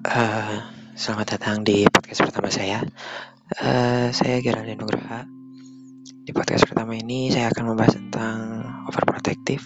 Eh, Selamat datang di podcast pertama saya. Saya Geraldine Nugraha. Di podcast pertama ini saya akan membahas tentang overprotective.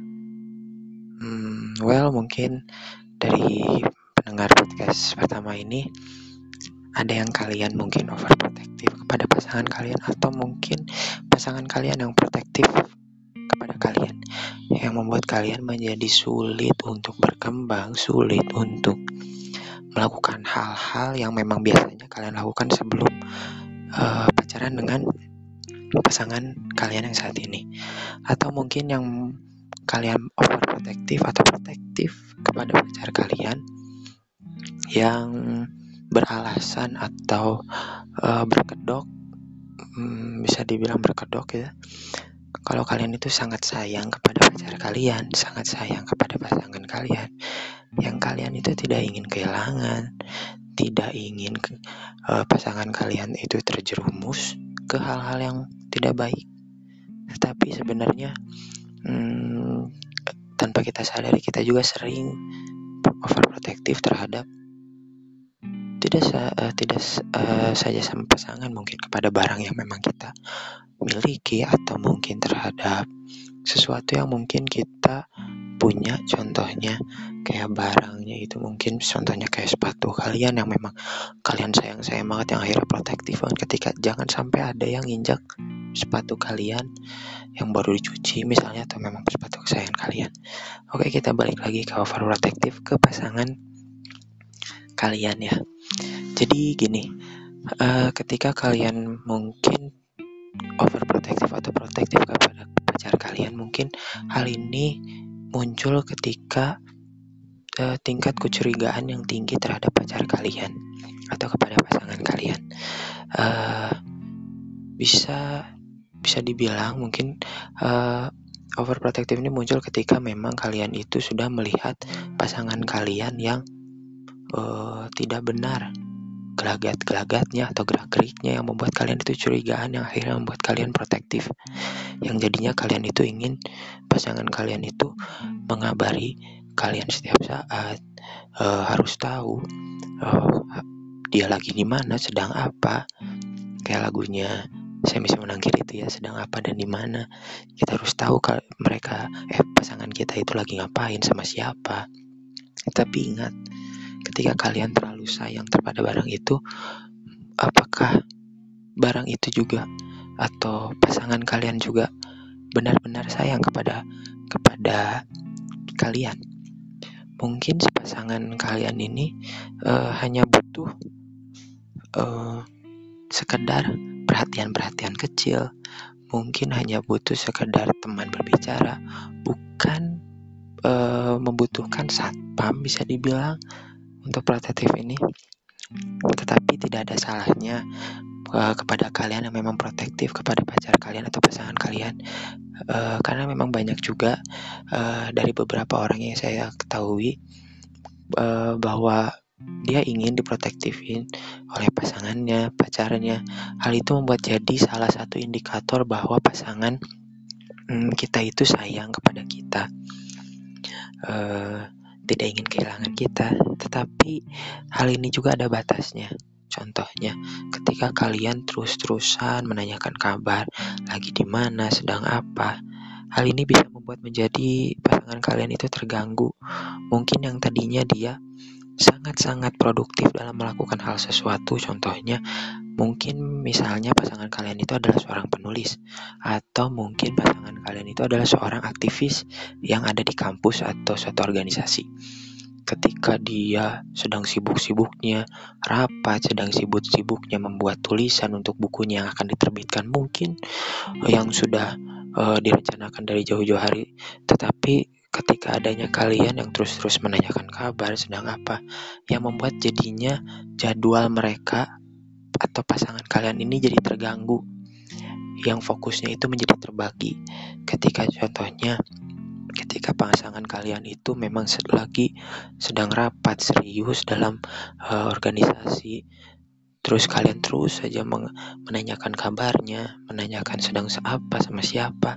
Mungkin dari pendengar podcast pertama ini ada yang kalian mungkin overprotective kepada pasangan kalian, atau mungkin pasangan kalian yang protektif kepada kalian, yang membuat kalian menjadi sulit untuk berkembang, sulit untuk melakukan hal-hal yang memang biasanya kalian lakukan sebelum pacaran dengan pasangan kalian yang saat ini. Atau mungkin yang kalian overprotective atau protektif kepada pacar kalian yang beralasan atau berkedok, bisa dibilang berkedok ya, kalau kalian itu sangat sayang kepada pacar kalian, sangat sayang kepada pasangan kalian, yang kalian itu tidak ingin kehilangan, tidak ingin pasangan kalian itu terjerumus ke hal-hal yang tidak baik. Tetapi sebenarnya tanpa kita sadari, kita juga sering overprotective terhadap tidak saja sama pasangan, mungkin kepada barang yang memang kita miliki, atau mungkin terhadap sesuatu yang mungkin kita punya. Contohnya kayak barangnya itu, mungkin contohnya kayak sepatu kalian yang memang kalian sayang banget, yang akhirnya protektif banget ketika jangan sampai ada yang injak sepatu kalian yang baru dicuci misalnya, atau memang sepatu kesayangan kalian. Oke, kita balik lagi ke overprotective ke pasangan kalian ya. Jadi gini, ketika kalian mungkin overprotective atau protektif kepada pacar kalian, mungkin hal ini muncul ketika tingkat kecurigaan yang tinggi terhadap pacar kalian atau kepada pasangan kalian. Bisa dibilang mungkin overprotective ini muncul ketika memang kalian itu sudah melihat pasangan kalian yang tidak benar gelagat-gelagatnya atau gerak-geriknya, yang membuat kalian itu curigaan, yang akhirnya membuat kalian protektif, yang jadinya kalian itu ingin pasangan kalian itu mengabari kalian setiap saat, harus tahu dia lagi di mana, sedang apa. Kayak lagunya Saya Bisa Menangkir itu ya, sedang apa dan di mana. Kita harus tahu kalau pasangan kita itu lagi ngapain, sama siapa. Tapi ingat, ketika kalian terlalu sayang kepada barang itu, apakah barang itu juga atau pasangan kalian juga benar-benar sayang kepada kalian? Mungkin si pasangan kalian ini hanya butuh sekedar perhatian-perhatian kecil, mungkin hanya butuh sekedar teman berbicara, bukan membutuhkan satpam bisa dibilang untuk protektif ini. Tetapi tidak ada salahnya kepada kalian yang memang protektif kepada pacar kalian atau pasangan kalian, karena memang banyak juga dari beberapa orang yang saya ketahui bahwa dia ingin diprotektifin oleh pasangannya, pacarnya. Hal itu membuat jadi salah satu indikator bahwa pasangan kita itu sayang kepada kita, tidak ingin kehilangan kita. Tetapi hal ini juga ada batasnya. Contohnya, ketika kalian terus-terusan menanyakan kabar, lagi di mana, sedang apa, hal ini bisa membuat menjadi pasangan kalian itu terganggu. Mungkin yang tadinya dia sangat-sangat produktif dalam melakukan hal sesuatu, contohnya mungkin misalnya pasangan kalian itu adalah seorang penulis, atau mungkin pasangan kalian itu adalah seorang aktivis yang ada di kampus atau suatu organisasi. Ketika dia sedang sibuk-sibuknya rapat, sedang sibuk-sibuknya membuat tulisan untuk bukunya yang akan diterbitkan, mungkin yang sudah direncanakan dari jauh-jauh hari, tetapi ketika adanya kalian yang terus-terus menanyakan kabar sedang apa, yang membuat jadinya jadwal mereka atau pasangan kalian ini jadi terganggu, yang fokusnya itu menjadi terbagi. Ketika contohnya, ketika pasangan kalian itu memang lagi sedang rapat serius dalam organisasi, terus kalian terus saja menanyakan kabarnya, menanyakan sedang apa, sama siapa.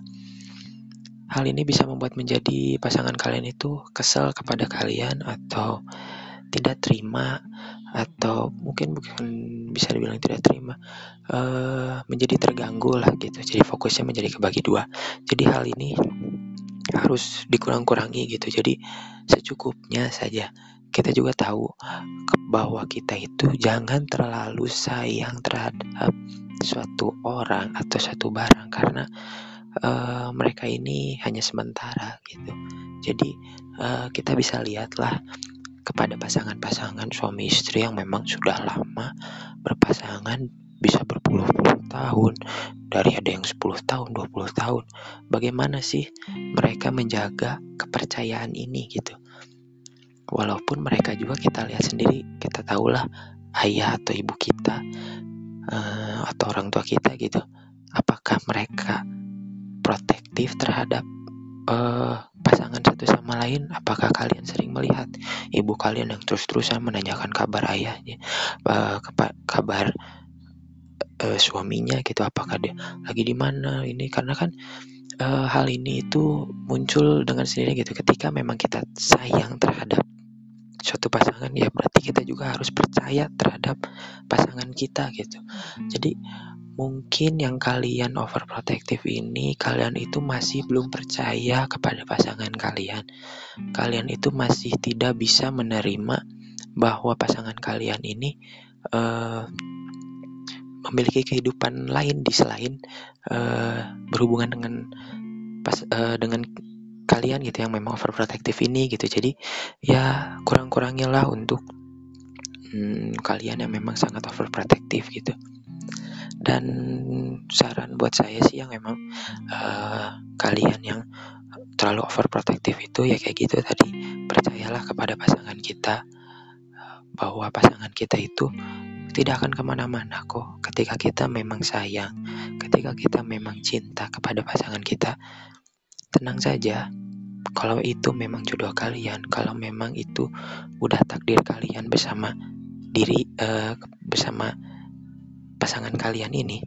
Hal ini bisa membuat menjadi pasangan kalian itu kesal kepada kalian atau tidak terima, atau mungkin bukan bisa dibilang tidak terima, menjadi terganggu lah gitu. Jadi fokusnya menjadi kebagi dua. Jadi hal ini harus dikurang-kurangi gitu. Jadi secukupnya saja. Kita juga tahu bahwa kita itu jangan terlalu sayang terhadap suatu orang atau suatu barang, karena mereka ini hanya sementara gitu. Jadi kita bisa lihatlah kepada pasangan-pasangan suami istri yang memang sudah lama berpasangan, bisa berpuluh-puluh tahun, dari ada yang 10 tahun, 20 tahun. Bagaimana sih mereka menjaga kepercayaan ini gitu. Walaupun mereka juga kita lihat sendiri, kita tahulah ayah atau ibu kita, atau orang tua kita gitu. Apakah mereka protektif terhadap pasangan satu sama lain? Apakah kalian sering melihat ibu kalian yang terus-terusan menanyakan kabar ayahnya, kabar suaminya gitu, apakah dia lagi di mana ini? Karena kan hal ini itu muncul dengan sendirinya gitu. Ketika memang kita sayang terhadap suatu pasangan, ya berarti kita juga harus percaya terhadap pasangan kita gitu. Jadi mungkin yang kalian overprotective ini, kalian itu masih belum percaya kepada pasangan kalian. Kalian itu masih tidak bisa menerima bahwa pasangan kalian ini memiliki kehidupan lain di selain berhubungan dengan kalian gitu, yang memang overprotective ini gitu. Jadi ya kurang-kurangilah untuk kalian yang memang sangat overprotective gitu. Dan saran buat saya sih yang memang kalian yang terlalu overprotective itu ya kayak gitu tadi, percayalah kepada pasangan kita, bahwa pasangan kita itu tidak akan kemana-mana kok. Ketika kita memang sayang, ketika kita memang cinta kepada pasangan kita, tenang saja. Kalau itu memang jodoh kalian, kalau memang itu udah takdir kalian bersama pasangan kalian ini,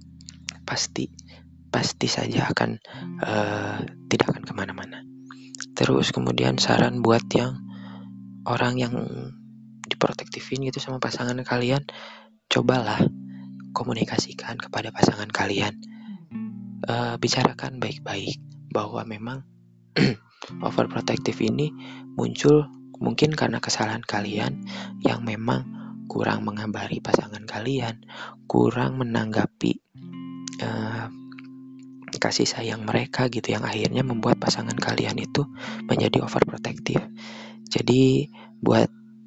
pasti saja akan tidak akan kemana-mana. Terus kemudian saran buat yang orang yang diprotektifin gitu sama pasangan kalian, cobalah komunikasikan kepada pasangan kalian, bicarakan baik-baik bahwa memang overprotective ini muncul mungkin karena kesalahan kalian yang memang kurang mengabari pasangan kalian, kurang menanggapi kasih sayang mereka gitu, yang akhirnya membuat pasangan kalian itu menjadi overprotective. Jadi buat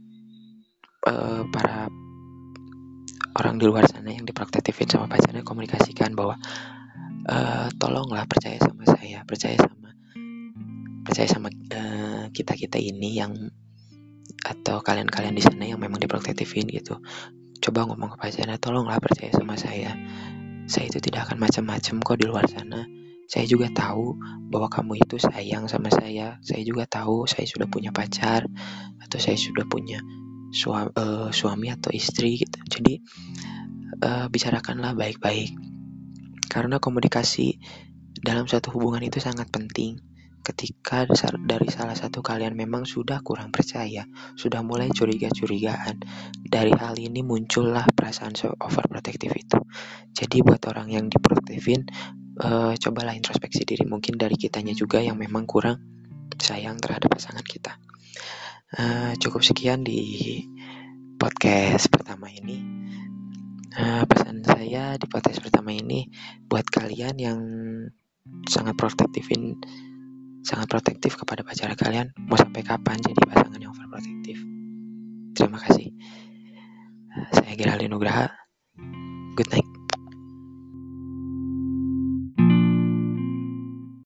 para orang di luar sana yang diprotektifin sama pacarnya, komunikasikan bahwa tolonglah percaya sama saya, percaya sama kita ini yang, atau kalian di sana yang memang diprotektifin gitu. Coba ngomong ke pacarnya, tolonglah percaya sama saya itu tidak akan macam-macam kok di luar sana. Saya juga tahu bahwa kamu itu sayang sama saya juga tahu saya sudah punya pacar, atau saya sudah punya suami atau istri gitu. Jadi bicarakanlah baik-baik, karena komunikasi dalam suatu hubungan itu sangat penting. Ketika dari salah satu kalian memang sudah kurang percaya, sudah mulai curiga-curigaan, dari hal ini muncullah perasaan overprotective itu. Jadi buat orang yang diprotektifin, cobalah introspeksi diri, mungkin dari kitanya juga yang memang kurang sayang terhadap pasangan kita. Cukup sekian di podcast pertama ini. Pesan saya di podcast pertama ini buat kalian yang sangat protektif kepada pacar kalian, mau sampai kapan jadi pasangan yang overprotective? Terima kasih. Saya Geraldine Nugraha. Good night.